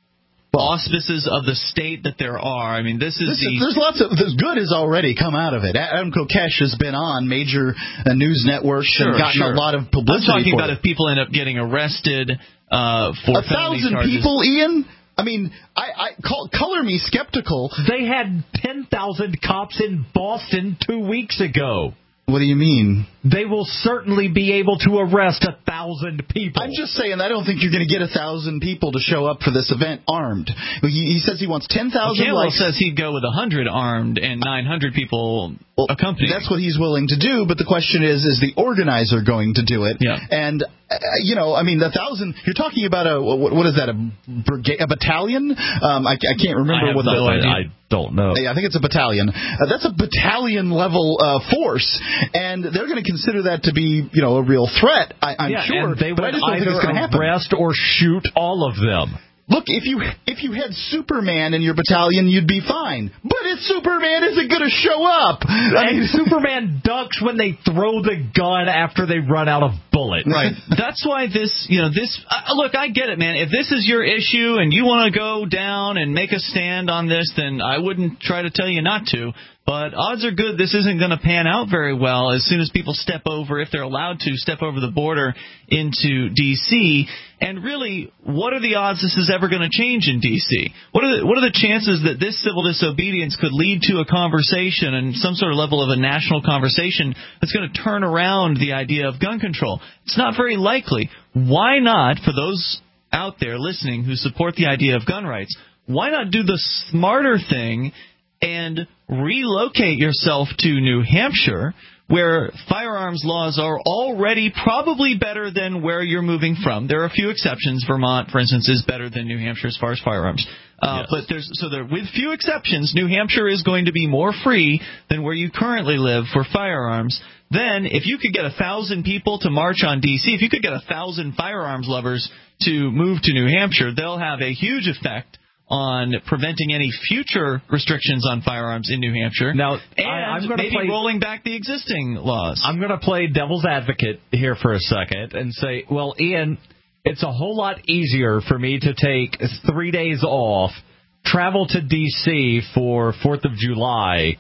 auspices of the state that there are. I mean, this is this the... Is, there's lots of... The good has already come out of it. Adam Kokesh has been on major uh, news networks sure, and gotten sure. a lot of publicity I'm talking for about it. if people end up getting arrested uh, for a thousand charges. people, Ian? I mean, I, I call, color me skeptical. They had ten thousand cops in Boston two weeks ago. What do you mean? They will certainly be able to arrest a thousand people. I'm just saying, I don't think you're going to get a thousand people to show up for this event armed. He, he says he wants ten thousand. Well, likes. says he'd go with a hundred armed and nine hundred people well, accompanying. That's what he's willing to do. But the question is, is the organizer going to do it? Yeah. And uh, you know, I mean, the thousand. You're talking about a what, what is that? A brigade, a battalion? Um, I, I can't remember I what no the. idea. I don't know. Yeah, I think it's a battalion. Uh, that's a battalion level uh, force, and they're going to consider that to be, you know, a real threat. I, I'm yeah, sure, and they but would I just don't think it's going to happen. Arrest or shoot all of them. Look, if you if you had Superman in your battalion, you'd be fine. But if Superman isn't going to show up, I mean, Superman ducks when they throw the gun after they run out of bullets. Right. That's why this, you know, this. Uh, look, I get it, man. If this is your issue and you want to go down and make a stand on this, then I wouldn't try to tell you not to. But odds are good this isn't going to pan out very well as soon as people step over, if they're allowed to, step over the border into D C. And really, what are the odds this is ever going to change in D C? What are the, what are the chances that this civil disobedience could lead to a conversation and some sort of level of a national conversation that's going to turn around the idea of gun control? It's not very likely. Why not, for those out there listening who support the idea of gun rights, why not do the smarter thing and relocate yourself to New Hampshire, where firearms laws are already probably better than where you're moving from. There are a few exceptions. Vermont, for instance, is better than New Hampshire as far as firearms. Uh, yes. But there's so there, with few exceptions, New Hampshire is going to be more free than where you currently live for firearms. Then, if you could get a thousand people to march on D C, if you could get a thousand firearms lovers to move to New Hampshire, they'll have a huge effect on preventing any future restrictions on firearms in New Hampshire. Now, and I, I'm maybe play, rolling back the existing laws. I'm going to play devil's advocate here for a second and say, well, Ian, it's a whole lot easier for me to take three days off, travel to D C for fourth of July,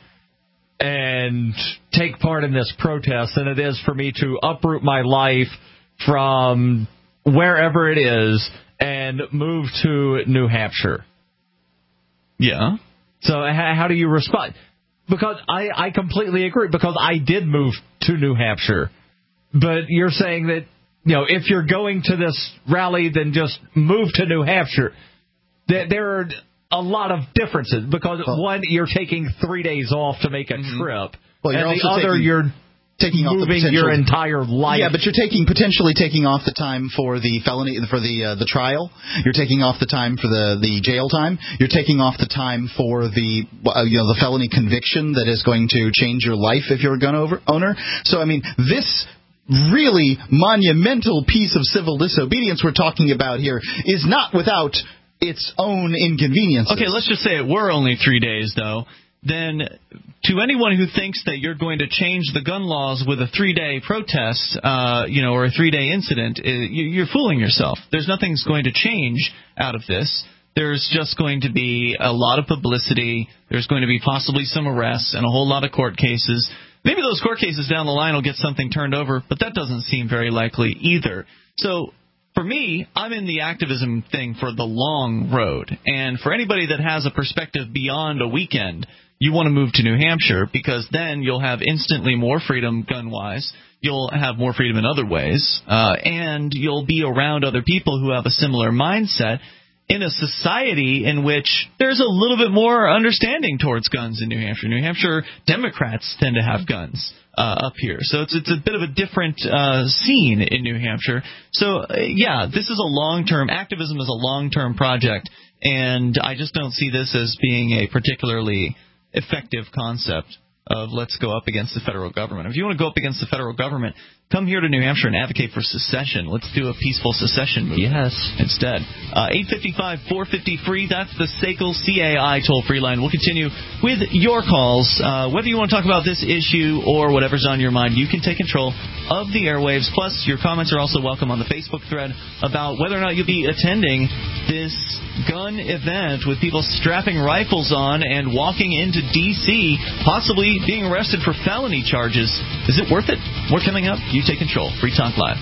and take part in this protest than it is for me to uproot my life from wherever it is and move to New Hampshire. Yeah. So how, how do you respond? Because I, I completely agree, because I did move to New Hampshire. But you're saying that, you know, if you're going to this rally, then just move to New Hampshire. There, there are a lot of differences, because well, one, you're taking three days off to make a mm-hmm. trip. Well, you're and also the other, taking, you're taking off moving the your entire life. Yeah, but you're taking potentially taking off the time for the felony for the uh, the trial. You're taking off the time for the, the jail time. You're taking off the time for the uh, you know the felony conviction that is going to change your life if you're a gun over, owner. So I mean, this really monumental piece of civil disobedience we're talking about here is not without its own inconveniences. Okay, let's just say it were only three days, though. Then to anyone who thinks that you're going to change the gun laws with a three-day protest, uh, you know, or a three-day incident, you're fooling yourself. There's nothing's going to change out of this. There's just going to be a lot of publicity. There's going to be possibly some arrests and a whole lot of court cases. Maybe those court cases down the line will get something turned over, but that doesn't seem very likely either. So for me, I'm in the activism thing for the long road. And for anybody that has a perspective beyond a weekend, you want to move to New Hampshire, because then you'll have instantly more freedom gun-wise. You'll have more freedom in other ways. Uh, and you'll be around other people who have a similar mindset in a society in which there's a little bit more understanding towards guns in New Hampshire. New Hampshire Democrats tend to have guns uh, up here. So it's it's a bit of a different uh, scene in New Hampshire. So, uh, yeah, this is a long-term – activism is a long-term project, and I just don't see this as being a particularly – effective concept of let's go up against the federal government. If you want to go up against the federal government, come here to New Hampshire and advocate for secession. Let's do a peaceful secession movement. Yes. Instead. Uh, eight five five, four five zero, free. That's the S A C L C A I toll-free line. We'll continue with your calls. Uh, whether you want to talk about this issue or whatever's on your mind, you can take control of the airwaves. Plus, your comments are also welcome on the Facebook thread about whether or not you'll be attending this gun event with people strapping rifles on and walking into D C, possibly being arrested for felony charges. Is it worth it? More coming up. You take control. Free Talk Live.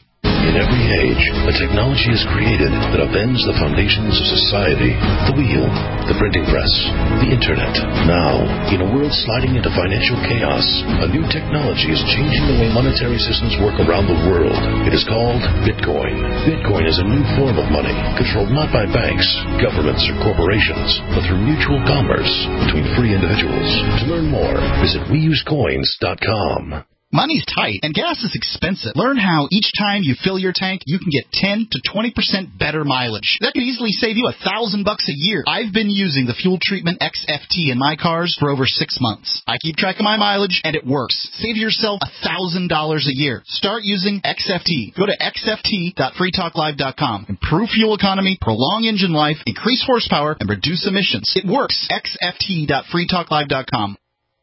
In every age, a technology is created that upends the foundations of society. The wheel, the printing press, the internet. Now, in a world sliding into financial chaos, a new technology is changing the way monetary systems work around the world. It is called Bitcoin. Bitcoin is a new form of money, controlled not by banks, governments, or corporations, but through mutual commerce between free individuals. To learn more, visit we use coins dot com. Money's tight, and gas is expensive. Learn how each time you fill your tank, you can get ten to twenty percent better mileage. That could easily save you a thousand bucks a year. I've been using the Fuel Treatment X F T in my cars for over six months. I keep track of my mileage, and it works. Save yourself a thousand dollars a year. Start using X F T. Go to x f t dot free talk live dot com. Improve fuel economy, prolong engine life, increase horsepower, and reduce emissions. It works. x f t dot free talk live dot com.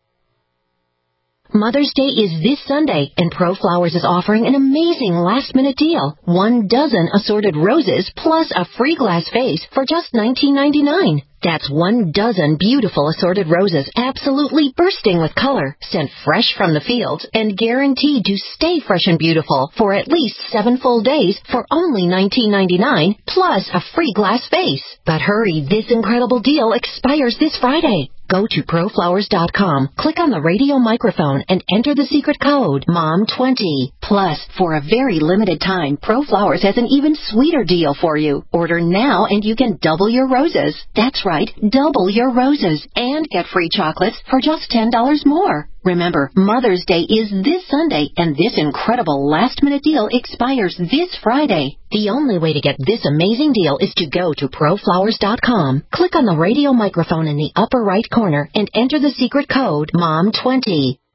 Mother's Day is this Sunday, and ProFlowers is offering an amazing last-minute deal. One dozen assorted roses plus a free glass vase for just nineteen ninety-nine. That's one dozen beautiful assorted roses, absolutely bursting with color, sent fresh from the fields, and guaranteed to stay fresh and beautiful for at least seven full days for only nineteen ninety-nine, plus a free glass vase. But hurry, this incredible deal expires this Friday. Go to pro flowers dot com, click on the radio microphone, and enter the secret code, mom twenty. Plus, for a very limited time, ProFlowers has an even sweeter deal for you. Order now and you can double your roses. That's right, double your roses. And get free chocolates for just ten dollars more. Remember, Mother's Day is this Sunday, and this incredible last-minute deal expires this Friday. The only way to get this amazing deal is to go to pro flowers dot com, click on the radio microphone in the upper right corner, and enter the secret code, mom twenty.